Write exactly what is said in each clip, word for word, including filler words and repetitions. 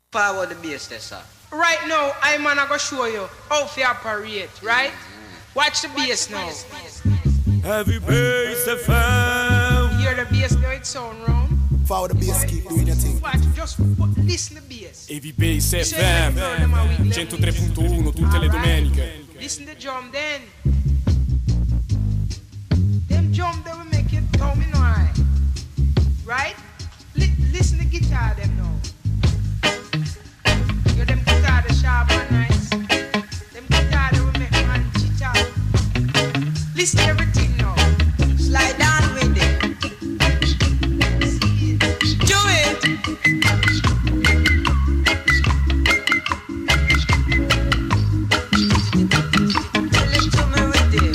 Forward the bass there, sir. Right now, I'm gonna go show you how to operate, right? Watch the bass now. Heavy bass F M. Hear the bass now, it sound wrong. Forward the bass, keep doing your thing. Watch, just put, listen to the bass. Heavy bass F M. centotré punto uno tutte le domeniche. Listen to the drum then. Them drum that will make you tell me no I. Right? Li- listen to the guitar them now. You them guitar the sharp and nice. Them guitar that will make man chit out. Listen to everything now. Slide down with it. Do it. Tell it to me with it.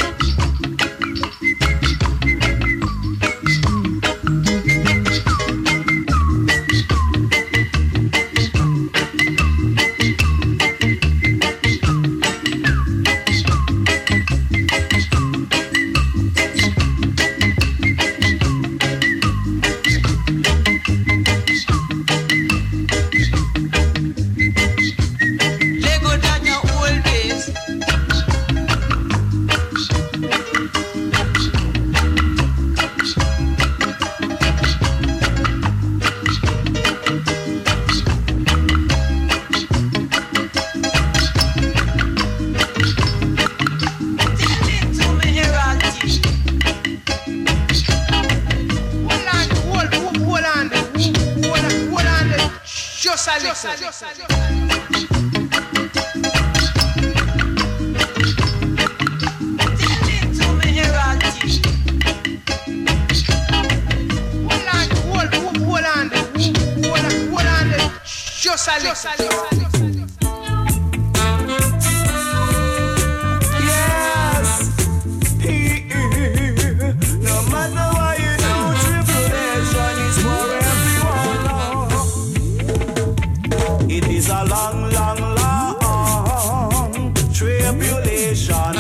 Lego down your old base. Tell it to me, Heraldi. Hold on, hold, hold, hold on, hold on, hold on, just a little. Tell it to me, Heraldi. Hold on, hold, hold, hold on, hold on, hold on, just a little. Yes. No matter what you do, tribulation is for everyone. It is a long, long, long tribulation.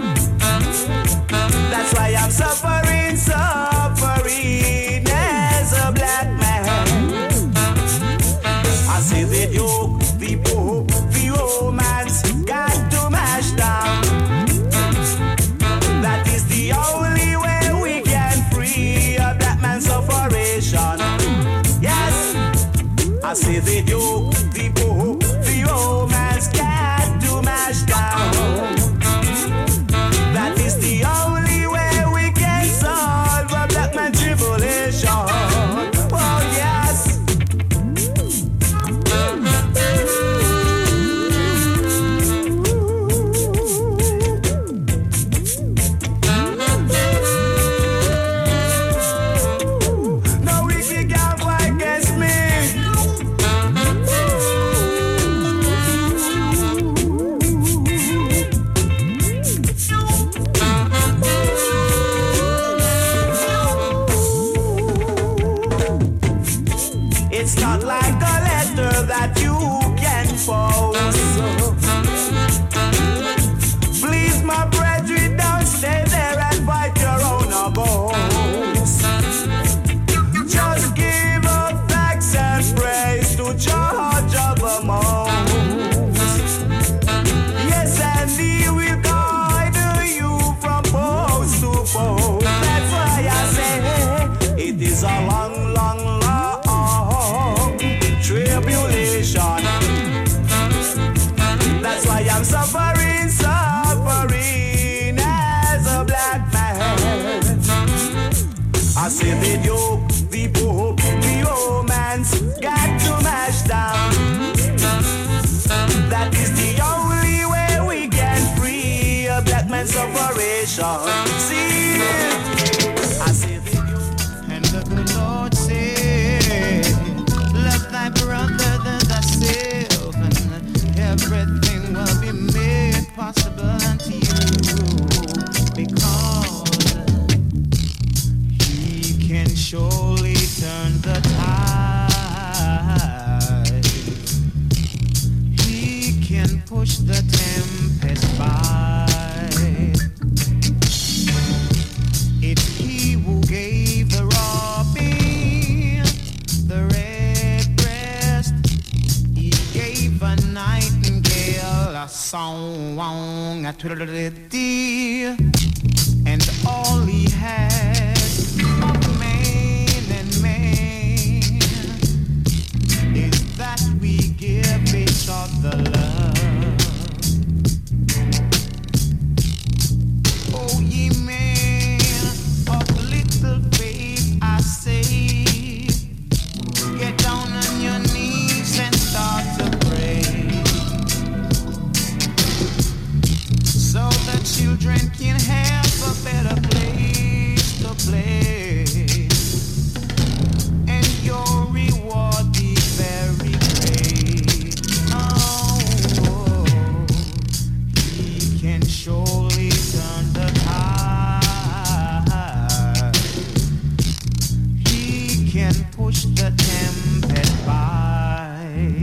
That's why I'm suffering, suffering as a black man. I say the yoke, the pope, the romance got to mash down. That is the only way we can free a black man's separation. Yes, I say the yoke, the pope, the romance got to mash down. That is the only way we can solve a black man's tribulation. Oh yes. No wicked can go against me. It's not like a letter that you can post. Please, my brethren, don't stay there and fight your own abodes. Just give up thanks and praise to George of the most. Yes, and he will guide you from post to post. That's why I say it is a long, long, long tribulation. That's why I'm suffering, suffering as a black man. I say the yoke, the pope, the romance got to mash down. That is the only way we can free a black man's separation. See, I say the yoke. And the good Lord said, love thy brother than thyself, and everything will be made possible unto you, because he can surely turn the tide. He can push the tempest by. It's he who gave the robin the red breast, gave a nightingale a song, a twiddle-dee, and all he had of man and man is that we give each other love. Oh, ye men of little faith, I say, get down on your knees and start to pray, so the children can have a better place to play, and your reward be very great. Oh, he can surely turn the tide. He can push the tempest by.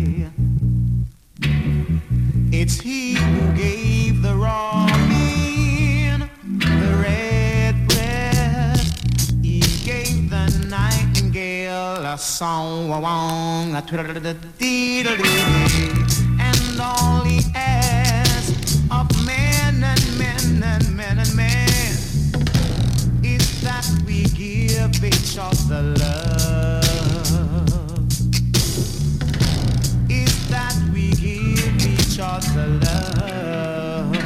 It's he who gave the robin the red bread. He gave the nightingale a song, a twiddle-dee-dee-dee, and all he asks of men and men and men and men is that we give each other love. Is that we give each other love.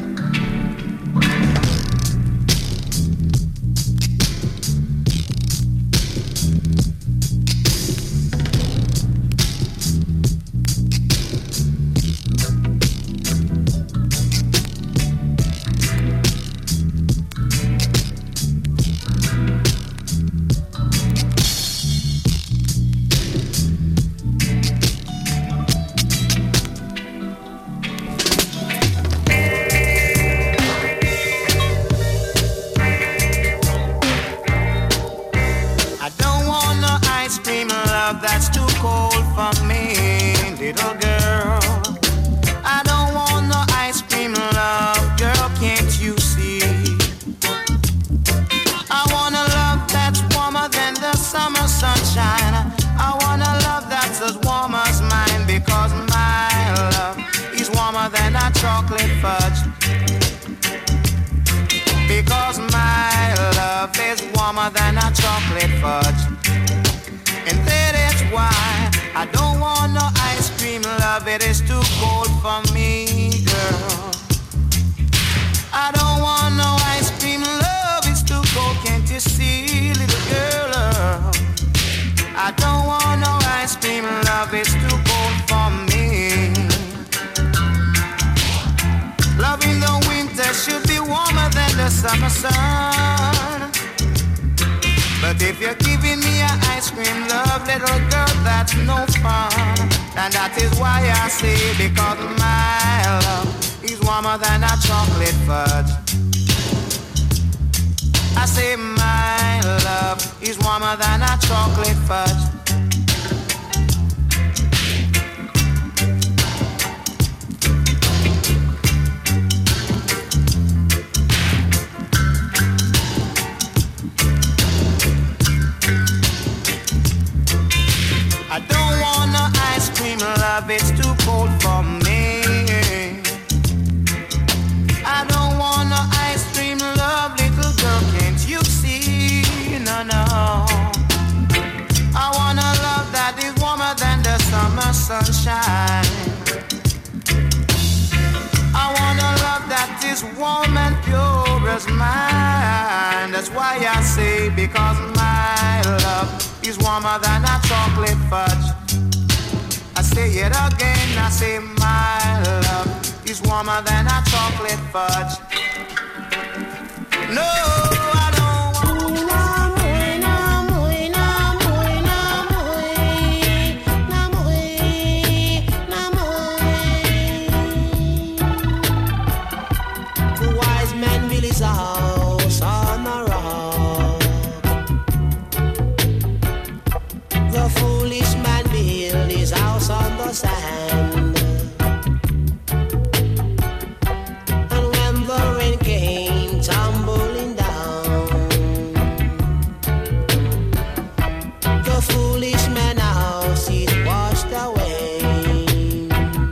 That's too cold for me, little girl. I don't want no ice cream love, girl, can't you see? I want a love that's warmer than the summer sunshine. I want a love that's as warm as mine, because my love is warmer than a chocolate fudge. Because my love is warmer than a chocolate fudge. And that is why I don't want no ice cream love. It is too cold for me, girl. I don't want no ice cream love. It's too cold, can't you see, little girl? I don't want no ice cream love. It's too cold for me. Love in the winter should be warmer than the summer sun. But if you're giving me an ice cream love, little girl, that's no fun. And that is why I say, because my love is warmer than a chocolate fudge. I say my love is warmer than a chocolate fudge. I don't want no ice cream love, it's too cold for me. I don't want no ice cream love, little girl, can't you see? No, no. I want a love that is warmer than the summer sunshine. I want a love that is warm and pure as mine. That's why I say, because my love is warmer than a chocolate fudge. I say it again, I say my love is warmer than a chocolate fudge. No, I don't sand. And when the rain came tumbling down, the foolish man house it washed away.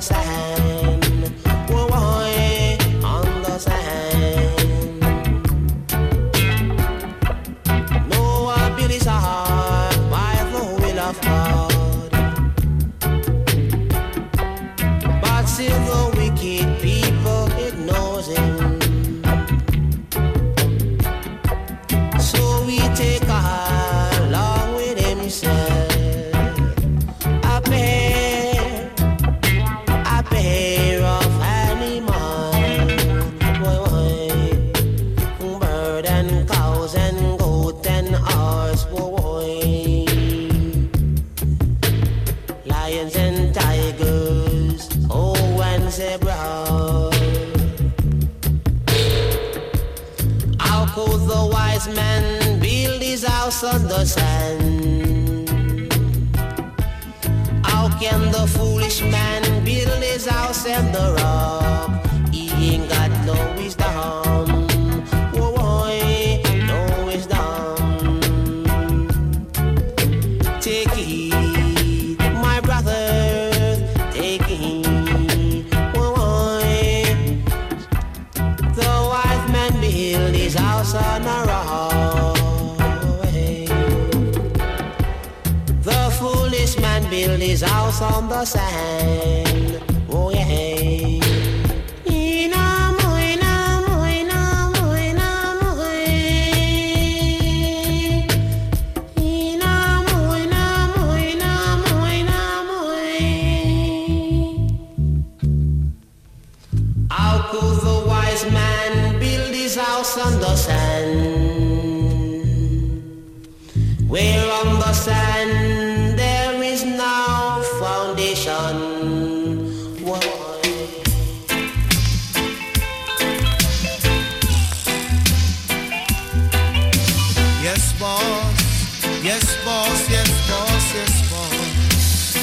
sand. Oh, boy, on the sand. Noah built his ark by the will of God, but still the wicked people ignores him. So we take along with himself a pair, a pair of animals, boy, boy. Bird and cows and goat and horse, boy, lions and tigers, oh, and zebra. How could the wise man build his house on the sand? How can the foolish man build his house on the rock? He ain't got no wisdom. Oh boy, no wisdom. Take heed, my brother, take heed. Oh boy, the wise man build his house on a rock. The foolish man build his house on the sand. Oh yeah. Inamo, inamo, inamo, inamo, inamo, inamo, inamo, inamo. How could the wise man build his house on the sand? Where on the sand there is no foundation. Why? Yes, boss. Yes, boss. Yes, boss. Yes, boss.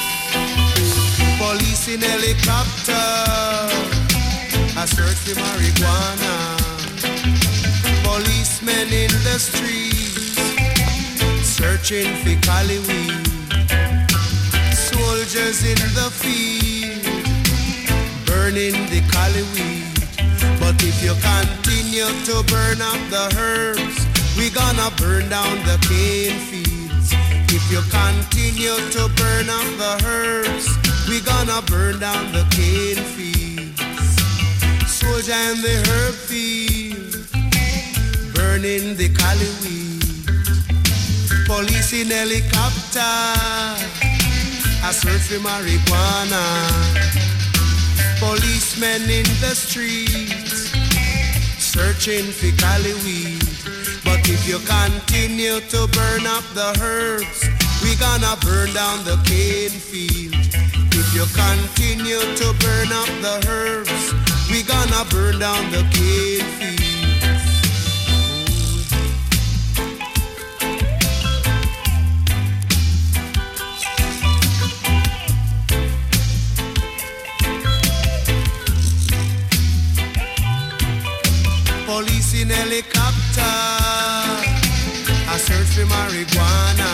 Police in helicopter, a search for marijuana. Policemen in the streets, searching for cali weed. Soldiers in the field, burning the cali weed. But if you continue to burn up the herbs, we gonna burn down the cane fields. If you continue to burn up the herbs, we gonna burn down the cane fields. Soldier in the herb field, burning the cali weed. Police in helicopter, a search for marijuana. Policemen in the streets, searching for cali weed. But if you continue to burn up the herbs, we gonna burn down the cane field. If you continue to burn up the herbs, we gonna burn down the cane field. Police in helicopter, a search for marijuana.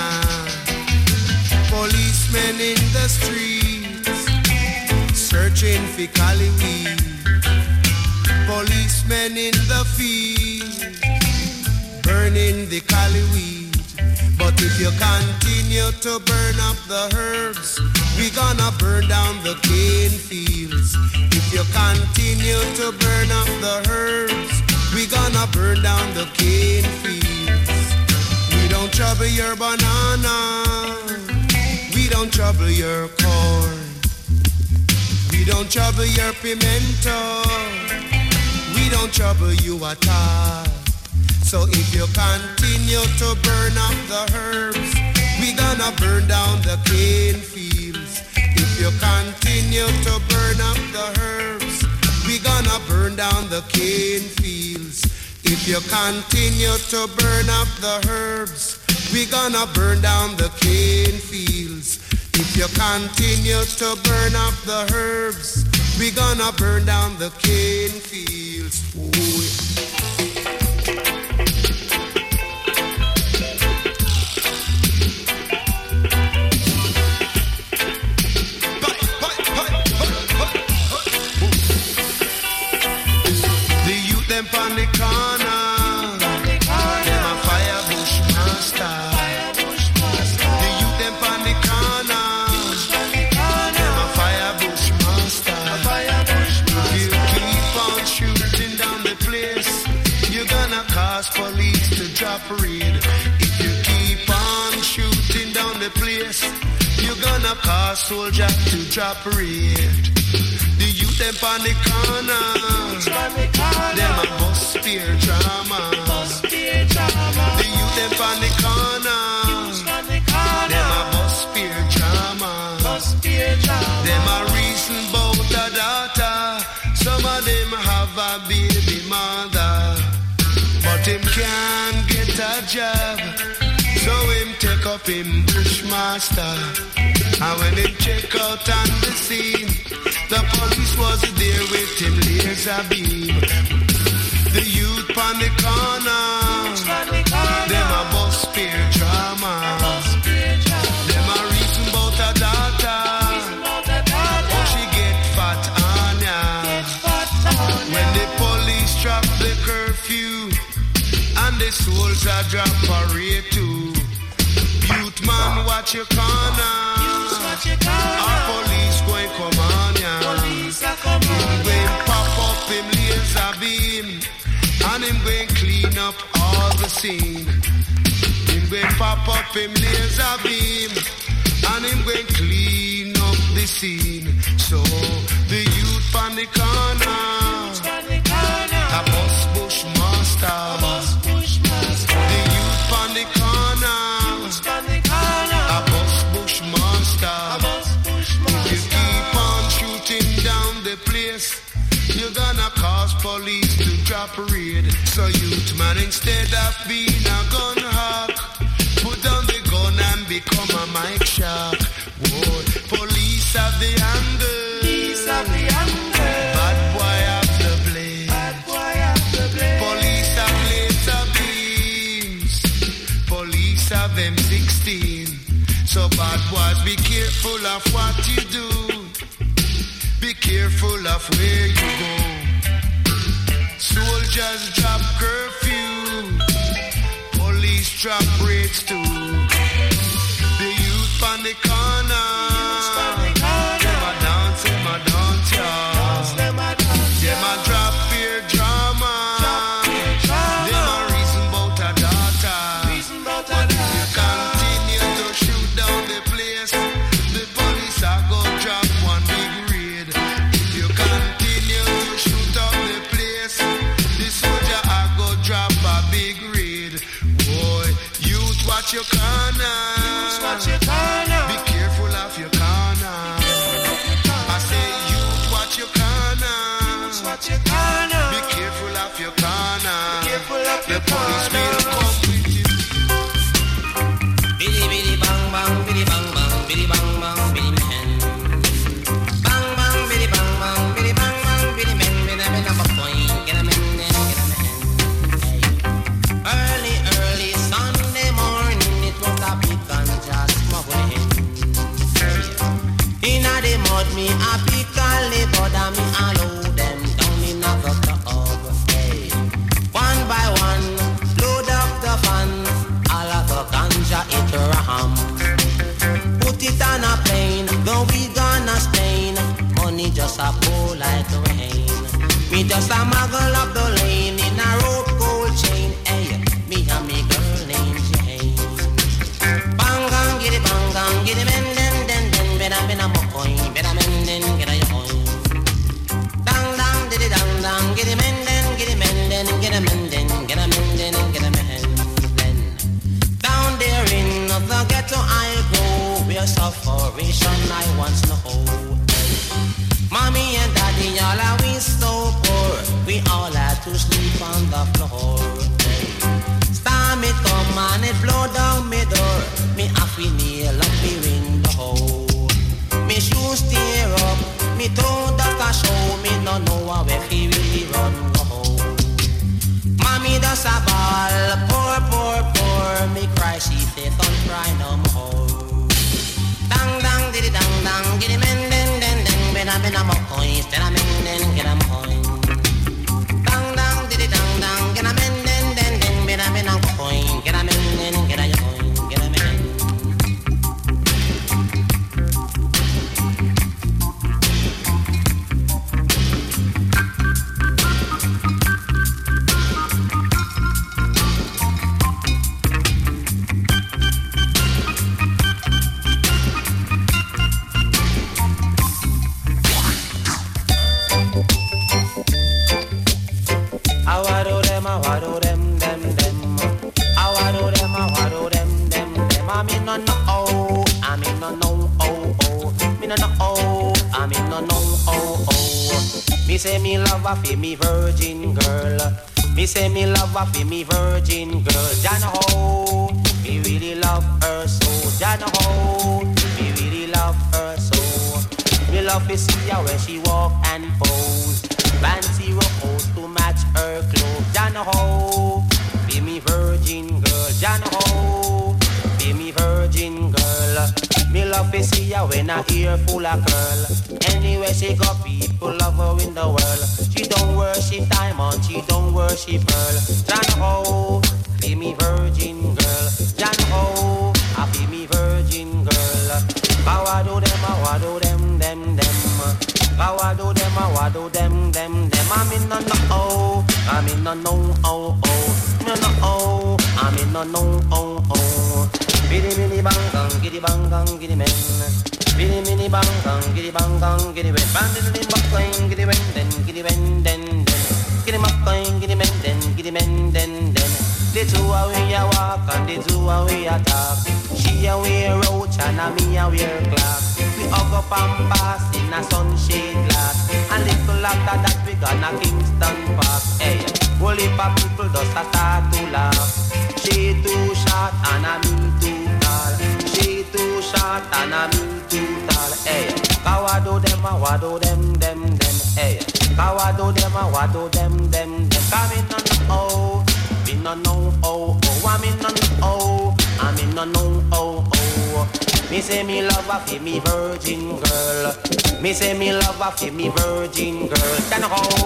Policemen in the streets, searching for cali weed. Policemen in the field, burning the cali weed. But if you continue to burn up the herbs, we gonna burn down the cane fields. If you continue to burn up the herbs, we gonna burn down the cane fields. We don't trouble your banana, we don't trouble your corn, we don't trouble your pimento, we don't trouble you at all. So if you continue to burn up the herbs, we gonna burn down the cane fields. If you continue to burn up the herbs, we gonna burn down the cane fields. If you continue to burn up the herbs, we gonna burn down the cane fields. If you continue to burn up the herbs, we gonna burn down the cane fields. Ooh. You're gonna cause soldiers to drop rate. The youth them on the corner, them a bust spear drama. The youth them on the corner, them a bust spear drama. Them a reason bout a daughter. Some of them have a baby mother, but him can't get a job. So him take up him bushmaster. And when him check out on the scene, the police was there with him laser beam. The youth on the corner, them a bust spear drama. Them a reason bout a daughter, oh she get fat on ya. When the police drop the curfew and the soldier drop parade too. Youth man, watch your corner. Our police going come on ya. Him going pop up him laser beam, and him going clean up all the scene. Him going pop up him laser beam, and him going clean up the scene. So the youth on the corner, a bus bushmaster. The youth on the corner, a bus bushmaster. If you keep on shooting down the place, you're gonna cause police to drop raid. So youth man, instead of being a gun hawk, put down the gun and become a mic shark. Whoa. Police have the anger, bad boy have the blade. Police have laser beams, police have M sixteen. So bad boys, be careful of what you do, be careful of where you go. Soldiers drop curfew, police drop rates too. The youth on the corner, them a dance, them a dance, yeah. Them a drop fear drama, them a reason bout a daughter. But if you continue to shoot down the place, the police are gonna drop one big raid. If you continue to shoot up the place, the soldier are gonna drop a big raid. Boy, youth watch your corner. Be careful of your corner. I say youth watch your corner. Be careful of your corner. The police will come with you. Biddy biddy bang bang, biddy bang bang, biddy bang bang, biddy man. Bang bang, biddy bang bang, biddy bang bang, biddy man. Biddy man, I'm a point. Get a man, then get a man. Hey. Early, early Sunday morning, it was a big ganja smuggling. Inna the mud, me a pick a liver, and me a load them down in a tub. Hey. One by one, load up the fan. All of the ganja it ram. Put it on a plane, then we gonna stain. Money just a pour like rain. Me just a muggle up the lane in a rope gold chain. Hey, me and me girl named Jane. Bang gang, get it bang gang, get it men den den den. Better men a mo coin, better men den get a your coin. Dang dang, did it dang dang, get it men den, get it men den, get a men den, get a men den, get a men den. Down there in the ghetto I go, where sufferation I once know. Mommy and daddy, all are we so poor, we all had to sleep on the floor. Storm it come and it blow down me door, me half we nail up the window. Me shoes tear up, me toe duck a show, me no know where he really run go. Mommy does a ball, poor, poor, poor, me cry, she say don't cry no more. Dang, dang, diddy, dang, dang, giddy, men, den, den, den, ben, a, ben, a, mo, coin, ben, a, men, den, get a, mo, coin. Dang, dang, diddy, dang, dang, get a, men, den, den, den, ben, a, ben, a, mo, coin, get a, men, den, get a, your coin, get a, men. no oh, I mean no no oh oh. Me say me love her for me virgin girl. Me say me love her for me virgin girl. Jana ho, me really love her so. Jana ho, me really love her so. Me love to see her when she walk and pose. Fancy rose to match her clothes. Jana ho, be me virgin girl. Jana ho, be me virgin girl. Me love to see her when her ear full of curl. Anywhere she go, people love her in the world. She don't worship diamond, she don't worship pearl. Jana ho, be me virgin girl. Jana ho, I be me virgin girl. Power do them, I do them, them, them. Power do them, I do them, them, them. I'm in no no oh, I'm in no no oh oh. No no oh, I'm in no no oh oh. Biddy biddy bang bang, giddy bang bang, giddy men. Biddy biddy bang bang, giddy bang bang, giddy men. Bandit in back going, giddy men, then giddy men, then then. Giddy back going, giddy men, then giddy men, then then. The two away a walk and the two away a talk. She a wear roach and a me a wear clock. We hug up and pass in a sunshade glass. And little after that we gonna Kingston Park. Hey, whole heap of people just a start to laugh. She too short and a me too tall. She too short and a me too tall. Hey, power do them a what do them them them. Hey, power do them a what do them them them. Come in on the oh. Me no no oh oh, I'm in no oh, I'm in no no oh oh. Me say me love her for me virgin girl. Me say me love her for me virgin girl. Then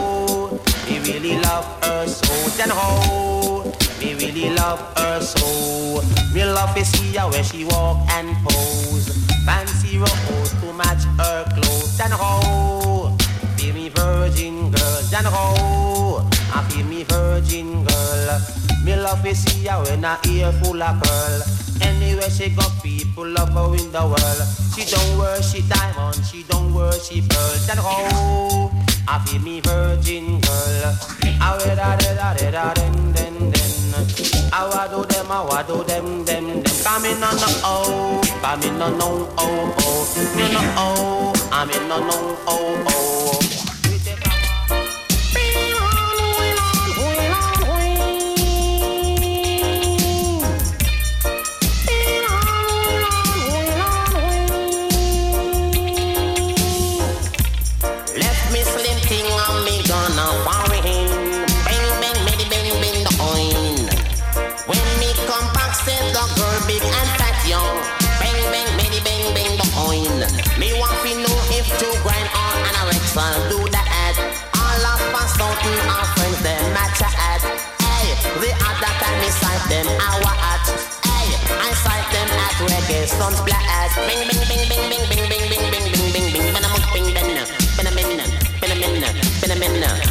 ho, me really love her so. Then ho, me really love her so. Me love to see her when she walk and pose. Fancy rose to match her clothes. Then ho, be me virgin girl. Then ho, I be me virgin girl. Me love to see her when her ear full of pearl. Anywhere she go, people love her in the world. She don't worship diamond, she don't worship pearl. Then ho, I be me virgin girl. I wear da da da da da den den den. I wa do them, I wa do them them them. Come in on the oh, come in on no oh oh. Me no oh, I'm in no no oh oh. Do that, all of us something our friends them match at. Hey, the other time we sight them our at. Hey, I sight them at reggae sons blast. Bing bing bing bing bing bing bing bing bing bing bing bing. When I'm up bing bing bing bing bing bing bing bing.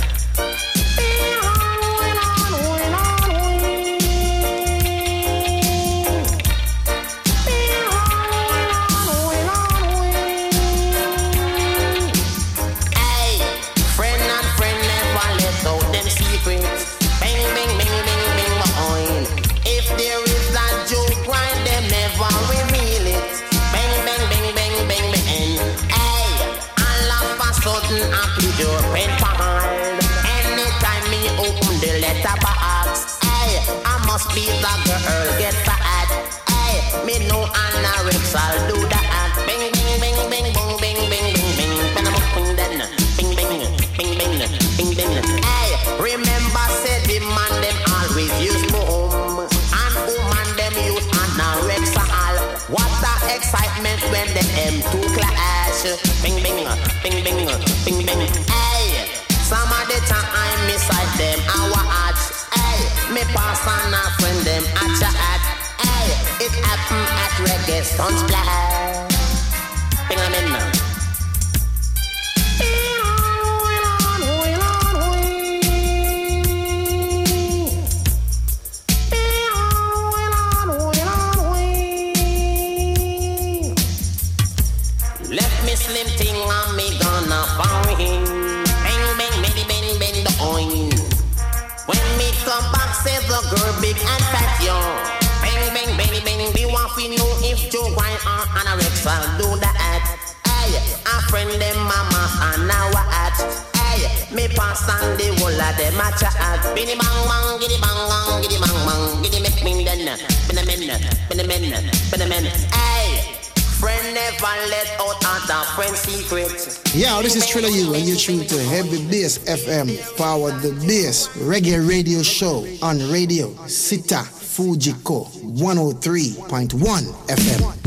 Be the girl get fat. Hey, me no anorexia do that. Bing bing bing bing bong bing bing bing bing. When I'm up bing then, bing bing bing bing bing bing. Hey, remember said the man them always use boom, and woman them use anorexia. What the excitement when the M two clash. Bing bing bing bing bing bing. Hey, some of the time I miss like them our ads. Me pass on a friend them at your at. Hey, it happen at reggae sons blast. Bing a min now. Left me slim thing on me gonna find him. Bang bang bang bang bang the oin. When me come back, say the girl big and fat, yo. Bang, bang, bang, bang, we want to know if Joe Wine or anorexia do that. Hey, fast and the whole of them a chat. Biddy bang bang, giddy bang bang, giddy bang bang, giddy make me then. Biddy men, biddy men, biddy men. Hey, friend never let out other friend secrets. Yeah, this is Triller U and you're tuned to Heavy Bass F M, Forward the Bass Reggae Radio Show on Radio Sita Fujiko one oh three point one F M.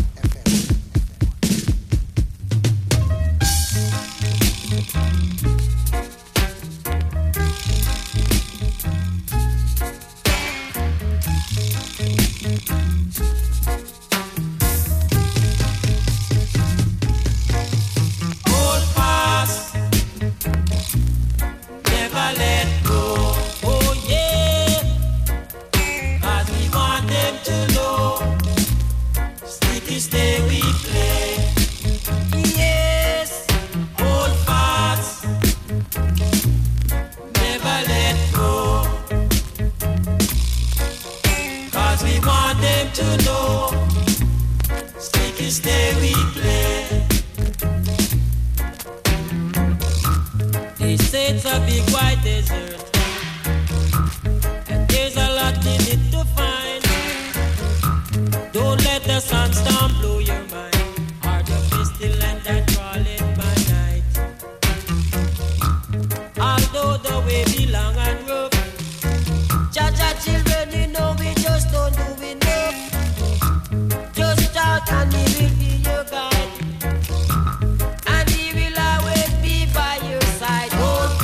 And he will always be by your side. Hold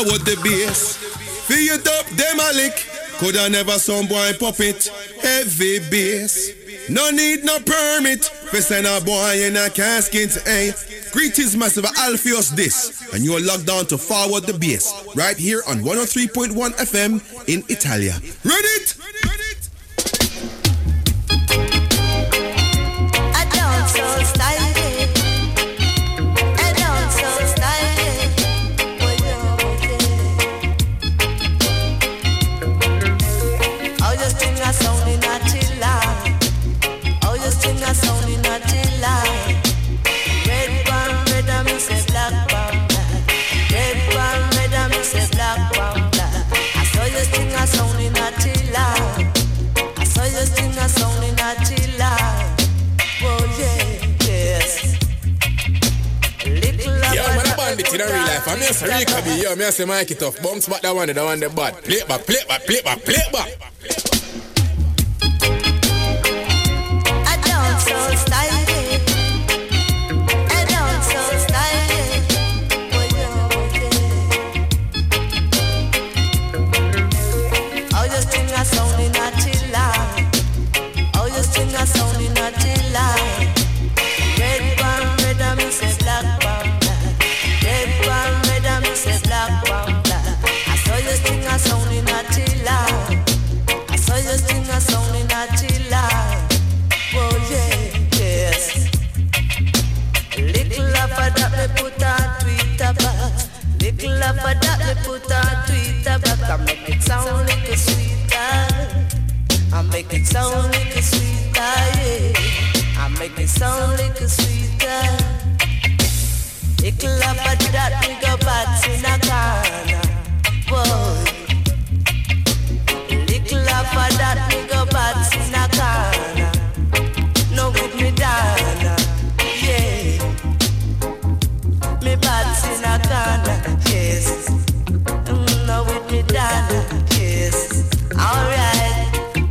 forward the bass. Feel it up, them a lick. Coulda never some boy puppet. Heavy bass. No need no permit. For send a boy in a casket, eh? Greetings, massive Alpheus this. And you're locked down to Forward the Bass. Right here on one oh three point one F M in Italia. Ready it? Ready it? I don't so style. In a real life, I'm just a Rika B, yo, me say Mike it off, bounce back that one, that one the bad. Play it back, play it back, play it back, play it back. I don't so style it. I don't so style it. Oh, you sing a song in a chilla. Oh, you sing a song in a chilla. Red one, red and me say black one. Red one, red and me say black one, black. I saw you sing a song in a chilla. I saw you sing a song in a chilla. Oh yeah, yes. Little of that me put on Twitter back. Little of that me put on Twitter back. I make it sound like a sweeter. I make it sound like a sweeter, yeah. I make it sound like a sweeter. Little of that we go bats in a corner, boy. Little of that we go bats in a corner. No good me down, yeah. Me bats in a corner, yes. Mm, no with me down, yes. Alright,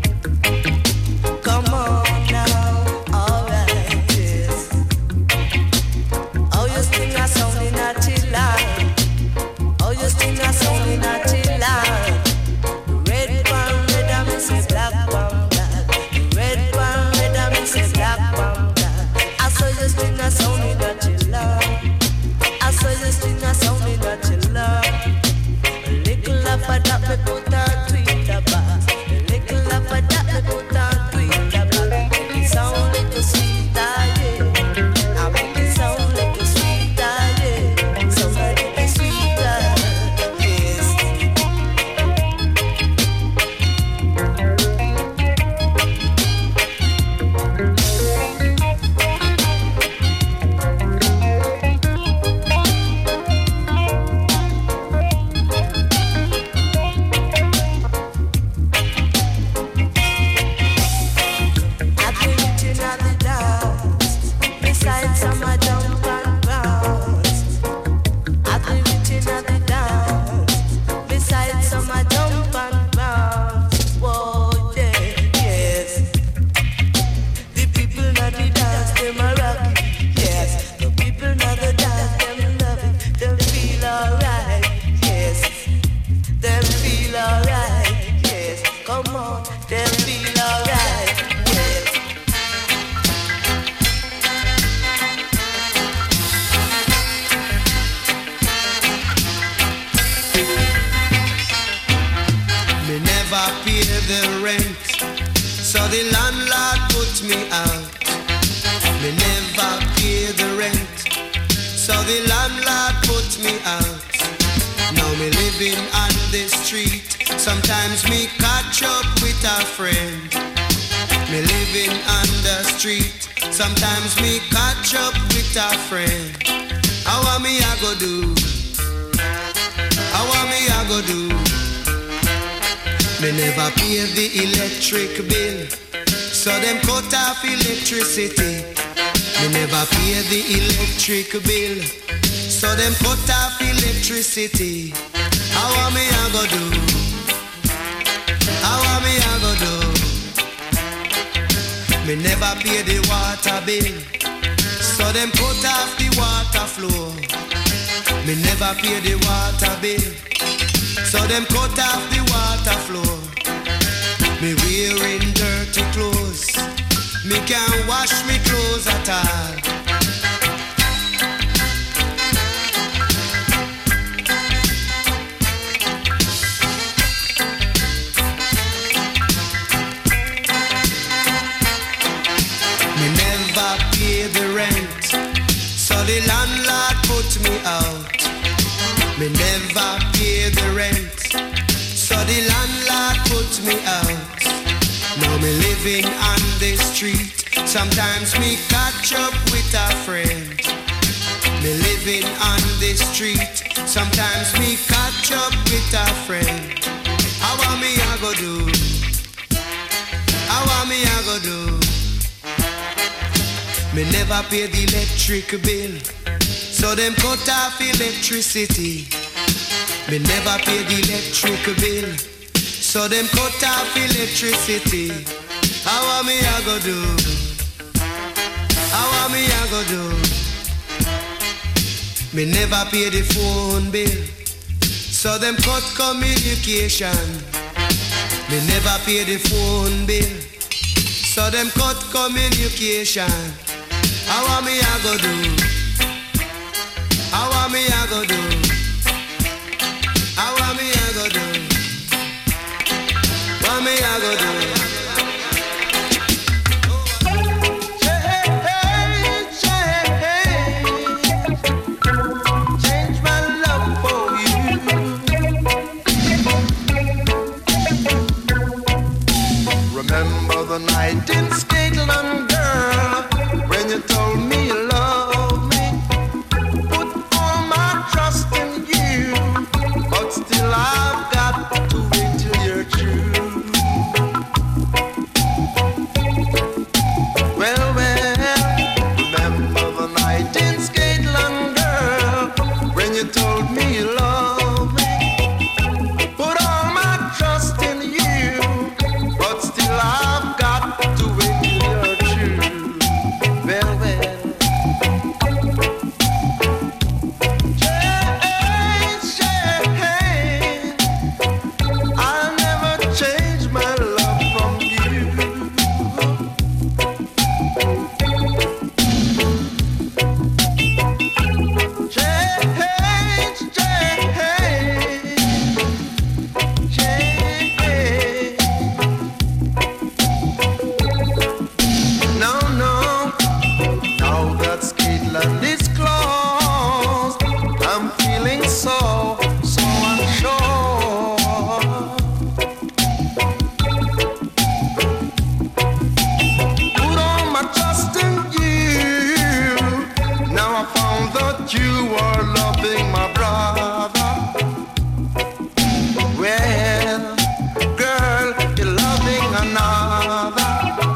come on now, alright, yes. Oh, you sing a song in a chilla. Oh, you sing a song in a chilla. Red one, red and me say black one, black. Red one, red and me say black one, black. I saw you sing a song in a chilla. I saw you sing a song in a chilla. Little of that me put on Twitter back. Little of that me put on Twitter back. Make it sound like a sweeter, yeah. I make it sound like a sweeter, yeah. Sound like a sweeter, yes. I've been reaching out the dance, beside some I jump and bounce. I've been reaching out the dance, beside some I jump and bounce. Whoa, yeah, yes. The people not the dance, them a rock it, yes. The people not the dance, them love it, them feel alright, yes. Them feel alright, yes. Come on, them feel alright, yes. Me never pay the rent, so the landlord put me out. Me never pay the rent, so the landlord put me out. Now me living on the street, sometimes me catch up with a friend. Me living on the street, sometimes me catch up with a friend. How am me I go do? How am me I go do? Me never pay the electric bill, so them cut off electricity. Me never pay the electric bill, so them cut off electricity. How am me I go do? How am me I go do? Me never pay the water bill, so them cut off the water flow. Me never pay the water bill, so them cut off the water flow. Me wearing dirty clothes, me can't wash me clothes at all. Me never pay the rent, so the landlord put me out. Me never pay the rent, so the landlord put me out. Now me living on the street, sometimes me catch up with a friend. Me living on the street, sometimes me catch up with a friend. How want me I go do? How want me I go do? Me never pay the electric bill, so them cut off electricity. Me never pay the electric bill, so them cut off electricity. How want me I go do? How want me I go do? Me never pay the phone bill, so them cut communication. Me never pay the phone bill, so them cut communication. How want me I go do? How want me I go do? How want me I go do? Want me I go do? Change my love for you. Remember the night in Scotland, girl, when you told me you love me. Put all my trust in you, but still I've got to wait till you're true. Well, well, remember the night in Scotland, girl, when you told me you love me. Put all my trust in you, but still I've got to wait till you're true. Well, well. Change, change. I'll never change my love from you. Change, change. Change. No, no. Now that Scotland is closed, I'm feeling so, so unsure. Put all my trust in you. Now I found that you are loving my brother. Well, girl, you're loving another.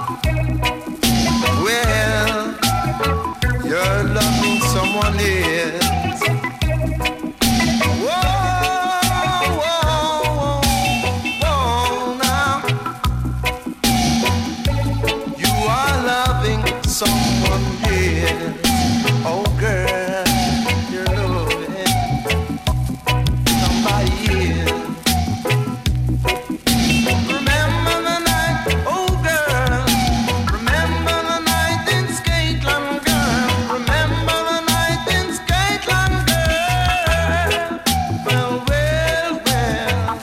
Well, you're loving someone else. Whoa, whoa, whoa, now. You are loving someone else. Oh, girl, you're loving somebody else. Remember the night, oh girl. Remember the night in Scotland, girl. Remember the night in Scotland, girl. Well, well, well.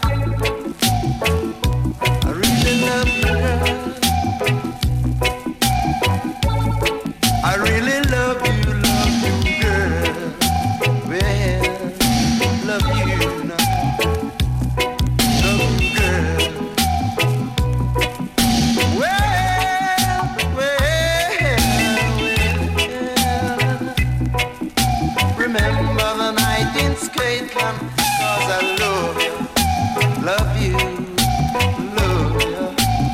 I really love you, girl. I really love you, love you, girl. Well, love you now. Love you, girl. Well, well, well. Remember the night in Scotland, 'cause I love you, love you, love you.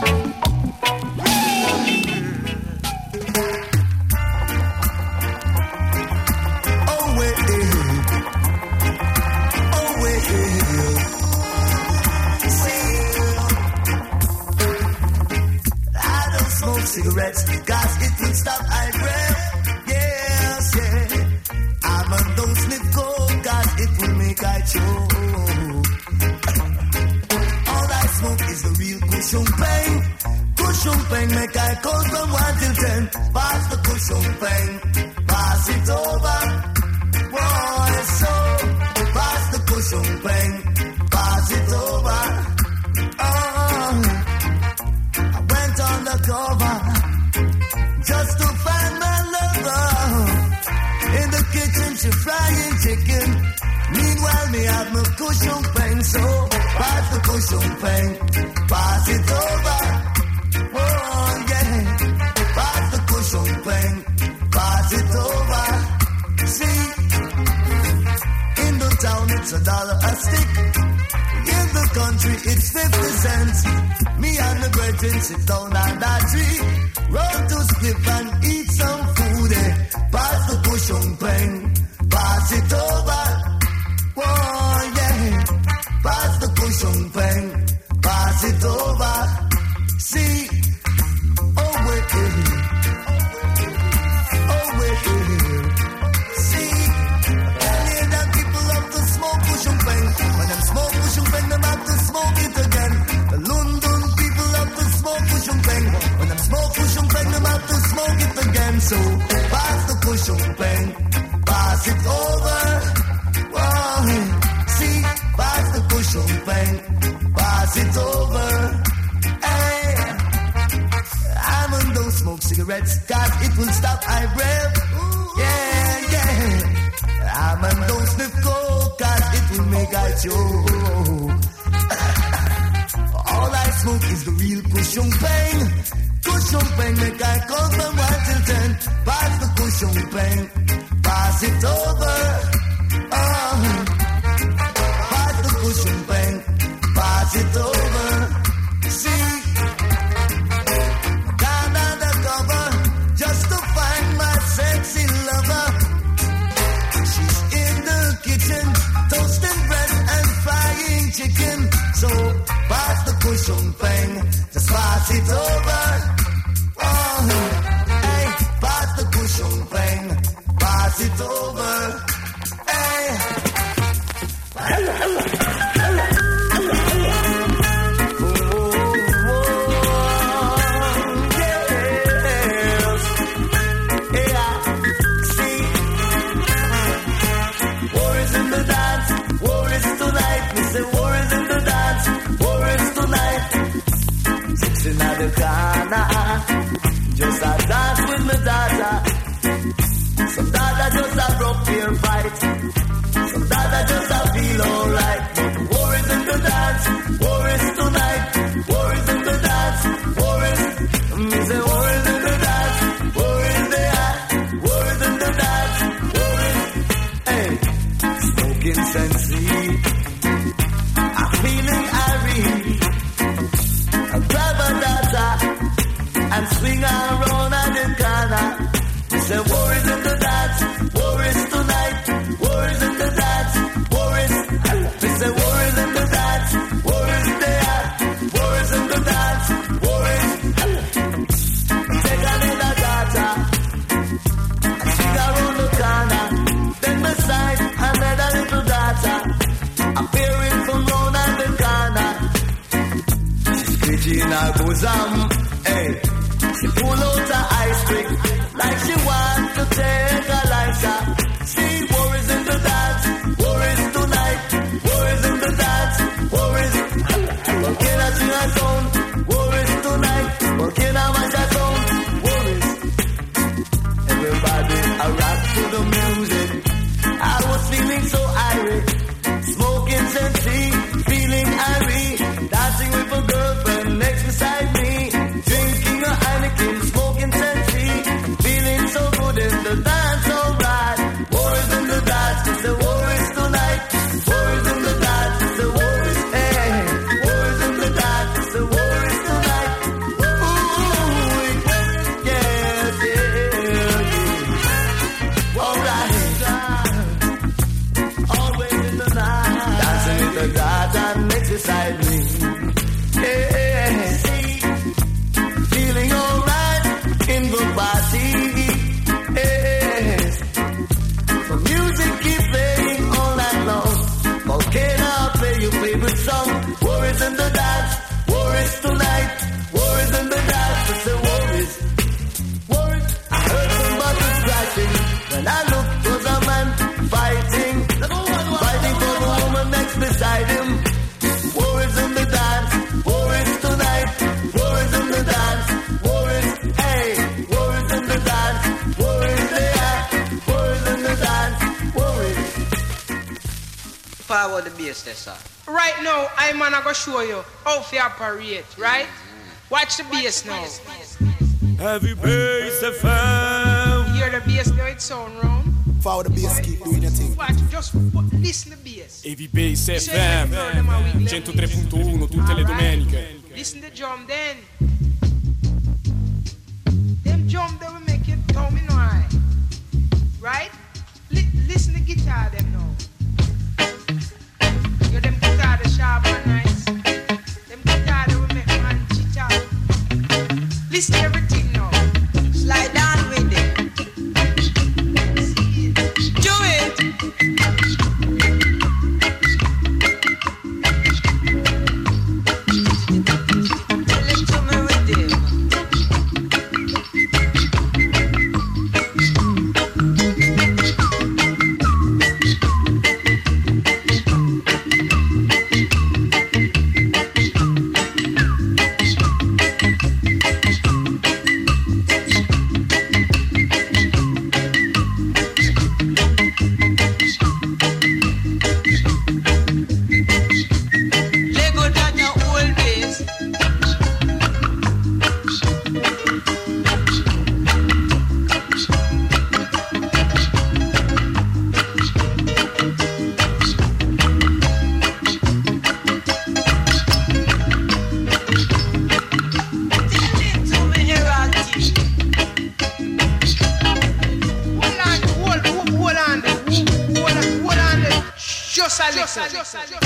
Oh, wait, oh, wait, I don't smoke cigarettes, cause it will stop I breath. Yes, yeah. I'm a don't sniff coke, cause it will make I choke. All I smoke is the real cushion pain. Cushion pain make I count from one till ten. Pass the cushion pain, pass it over. Boy, so pass the cushion pain, pass it over. Oh, I went on the cover just to find my lover. In the kitchen she frying chicken. Meanwhile me have my cushion pain. So pass the cushion pain, pass it over. Oh yeah, pass the cushion pain, pass it over. See, in the town it's a dollar a stick. In the country it's fifty cents. Me and the brethren sit down on that tree, run to skip and eat some food. Eh? Pass the cushion pain, pass it over. Oh yeah, pass the cushion pain, pass it over. See, oh wait, oh wait, see, Canadian people love to smoke cushion pain. When them smoke cushion pain, them have to smoke it again. The London people love to smoke cushion pain. When them smoke cushion pain, them have to smoke it again. So pass the cushion pain, pass it over. Whoa, see, pass the cushion pain, pass it over. Hey, I'm on those smoke cigarettes, cause it will stop I breath. Yeah, yeah. I'm on those sniff coke, cause it will make I choke. All I smoke is the real cushion pain. Cushion pain make I count from one till ten. Pass the cushion pain, pass it over. Oh, pass the cushion pain, pass it over. See, down under cover just to find my sexy lover. She's in the kitchen toasting bread and frying chicken. So pass the cushion pain, just pass it over. Oh, hey, pass the cushion pain, pass it over. Hey, hello, hello, hello, hello, hello. Oh, oh, yes. Yeah, see, war is in the dance, war is tonight. We say war is in the dance, war is tonight. Six in the corner, just a dance with my daughter. Some dada just a broke their fight. Some dada just a feel alright. But war is in the dance, war is tonight. War is in the dance, war is. Me say war is in the dance, war is there. War is in the dance, war is. Hey, smoking sensei. I'm feeling irate. I grab a data and swing around at the corner. Say war is in the dance, war is tonight. War is in the dance, war is. We say war is in the dance, war is there. War is in the dance, war is. Take a little data and swing around the corner. Then beside another little data appearing from round at the corner. She's screeching her bosom, hey. She pull out her ice pick like she wants to take a life shot. See, war is in the dance, war is tonight. War is in the dance, war is. Volcano sing a song, war is tonight. Volcano mash a song, war is. Everybody a rock to the music. I was feeling so irate, smoking sensei, feeling irate, dancing with a girlfriend next beside me, drinking a Heineken, smoking. Forward the bass there, sir. Right now, I'm gonna go show you how to operate, right? Watch the bass now. Heavy bass F M. Hear the bass now, it sound round. Forward the bass, keep doing your thing. Watch, just listen to the bass. Heavy Bass F M centotré punto uno tutte le domeniche. Listen to the drum then. Them drum they will make you tell me no I. Right? Li- listen to the guitar them now. You them guitar the sharp and nice. Them guitar they will make man chit out. Listen to everything now. Slide down with it. Do it. Tell it to me with it. Lego down your old days. Tell it to me, Herati. Hold on, hold, hold, hold on, there. hold on, hold on, there. Just a little.